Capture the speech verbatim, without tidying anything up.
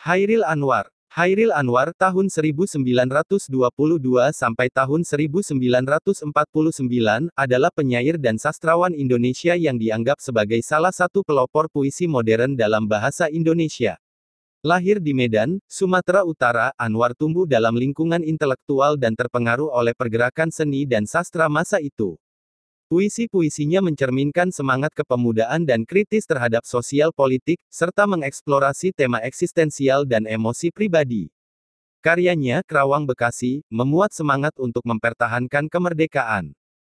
Chairil Anwar. Chairil Anwar tahun seribu sembilan ratus dua puluh dua sampai tahun seribu sembilan ratus empat puluh sembilan adalah penyair dan sastrawan Indonesia yang dianggap sebagai salah satu pelopor puisi modern dalam bahasa Indonesia. Lahir di Medan, Sumatera Utara, Anwar tumbuh dalam lingkungan intelektual dan terpengaruh oleh pergerakan seni dan sastra masa itu. Puisi-puisinya mencerminkan semangat kepemudaan dan kritis terhadap sosial politik, serta mengeksplorasi tema eksistensial dan emosi pribadi. Karyanya, Kerawang Bekasi, memuat semangat untuk mempertahankan kemerdekaan.